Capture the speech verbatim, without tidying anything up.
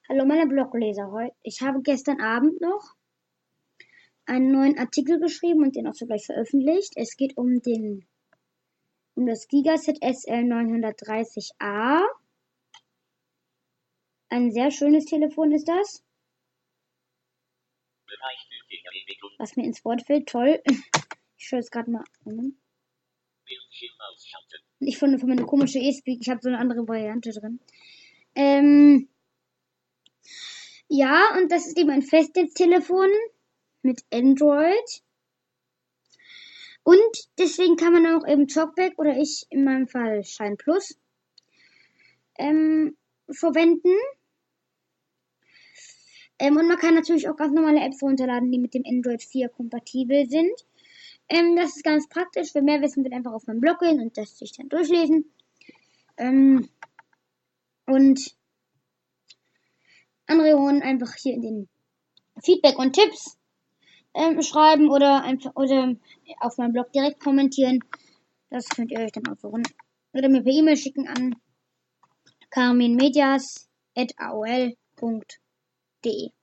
Hallo meine Blogleser, heute. Ich habe gestern Abend noch einen neuen Artikel geschrieben und den auch sogleich veröffentlicht. Es geht um den um das Gigaset S L neunhundertdreißig A. Ein sehr schönes Telefon ist das, was mir ins Wort fällt. Toll. Ich schaue es gerade mal an. Ich finde für meine komische E-Speak, ich habe so eine andere Variante drin. Ähm, ja, und das ist eben ein Festnetztelefon mit Android. Und deswegen kann man auch eben Talkback oder ich in meinem Fall Shine Plus ähm, verwenden. Ähm, und man kann natürlich auch ganz normale Apps runterladen, die mit dem Android vier kompatibel sind. Ähm, das ist ganz praktisch. Wer mehr wissen will, einfach auf meinem Blog gehen und das sich dann durchlesen. Ähm, und Anregungen einfach hier in den Feedback und Tipps ähm, schreiben oder einfach oder auf meinem Blog direkt kommentieren. Das könnt ihr euch dann aussuchen. Oder mir per E-Mail schicken an carminmedias at a o l punkt de.